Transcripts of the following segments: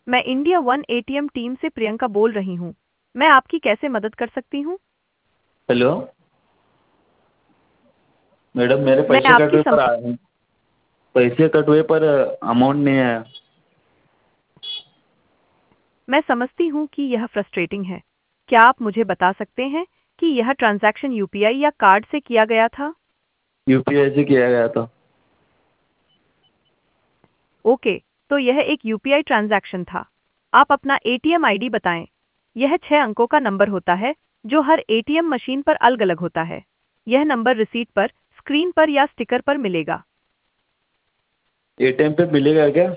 मैं India One ATM team से प्रियंका बोल रही हूँ। मैं आपकी कैसे मदद कर सकती हूँ? हेलो मैडम, मेरे मैं पैसे कट आपकी हुए सम... पर पैसे कट हुए पर अमाउंट नहीं आया। मैं समझती हूँ कि यह फ्रस्ट्रेटिंग है। क्या आप मुझे बता सकते हैं कि यह ट्रांजैक्शन यूपीआई या कार्ड से किया गया था? यूपीआई से किया गया था। ओके, तो यह एक यूपीआई ट्रांजैक्शन था। आप अपना एटीएम आईडी बताएं। यह 6 अंकों का नंबर होता है जो हर एटीएम मशीन पर अलग-अलग होता है। यह नंबर रिसीट पर, स्क्रीन पर या स्टिकर पर मिलेगा। एटीएम पे मिलेगा क्या?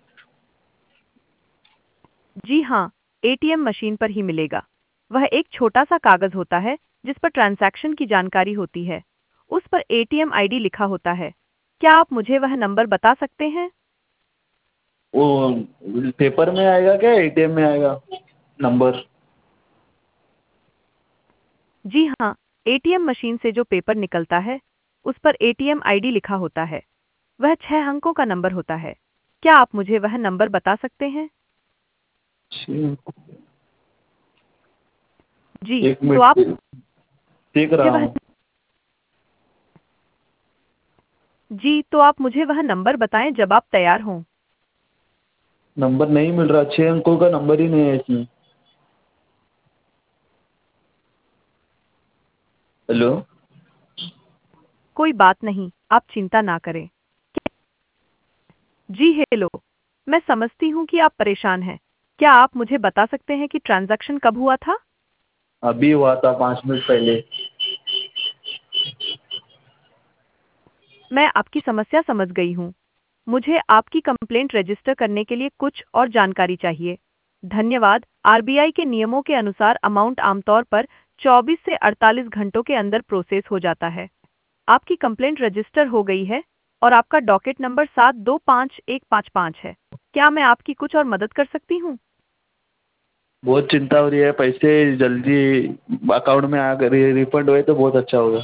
जी हाँ, एटीएम मशीन पर ही मिलेगा। वह एक छोटा सा कागज होता है जिस पर ट्रांजैक्शन की जानकारी होती है। उस पर एटीएम आईडी लिखा होता है। क्या आप मुझे वह नंबर बता सकते हैं? वो पेपर में आएगा क्या एटीएम में आएगा नंबर? जी हाँ, एटीएम मशीन से जो पेपर निकलता है, उस पर एटीएम आईडी लिखा होता है। वह 6 अंकों का नंबर होता है। क्या आप मुझे वह नंबर बता सकते हैं? छी, जी, एक तो मिनट आप देख मुझे रहा वह हूँ। जी, तो आप मुझे वह नंबर बताएं जब आप तैयार हों। नंबर नहीं मिल रहा, 6 अंकों का नंबर ही नहीं है इसमें। हेलो कोई बात नहीं, आप चिंता ना करें। जी हेलो, मैं समझती हूँ कि आप परेशान हैं। क्या आप मुझे बता सकते हैं कि ट्रांजैक्शन कब हुआ था? अभी हुआ था 5 मिनट पहले। मैं आपकी समस्या समझ गई हूँ। मुझे आपकी कंप्लेंट रजिस्टर करने के लिए कुछ और जानकारी चाहिए। धन्यवाद। आरबीआई के नियमों के अनुसार अमाउंट आमतौर पर 24 से 48 घंटों के अंदर प्रोसेस हो जाता है। आपकी कंप्लेंट रजिस्टर हो गई है और आपका डॉकेट नंबर 725155 है। क्या मैं आपकी कुछ और मदद कर सकती हूँ? बहुत चिंता हो रही है, पैसे जल्दी अकाउंट में आ कर रिफंड हुए तो बहुत अच्छा होगा।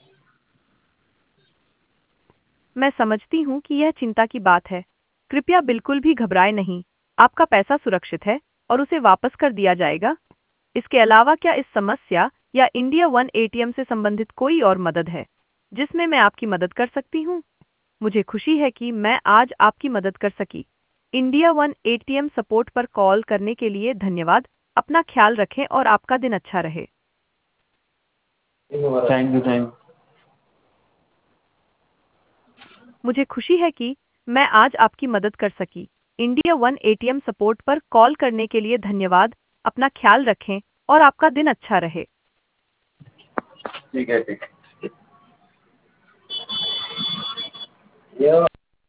मैं समझती हूँ कि यह चिंता की बात है। कृपया बिल्कुल भी घबराएं नहीं। आपका पैसा सुरक्षित है और उसे वापस कर दिया जाएगा। इसके अलावा क्या इस समस्या या इंडिया वन एटीएम से संबंधित कोई और मदद है जिसमें मैं आपकी मदद कर सकती हूँ? मुझे खुशी है कि मैं आज आपकी मदद कर सकी। इंडिया वन एटीएम सपोर्ट पर कॉल करने के लिए धन्यवाद। अपना ख्याल रखें और आपका दिन अच्छा रहे। थैंक यू, थैंक मुझे खुशी है कि मैं आज आपकी मदद कर सकी। इंडिया वन एटीएम सपोर्ट पर कॉल करने के लिए धन्यवाद। अपना ख्याल रखें और आपका दिन अच्छा रहे। ठीक है, ठीक है।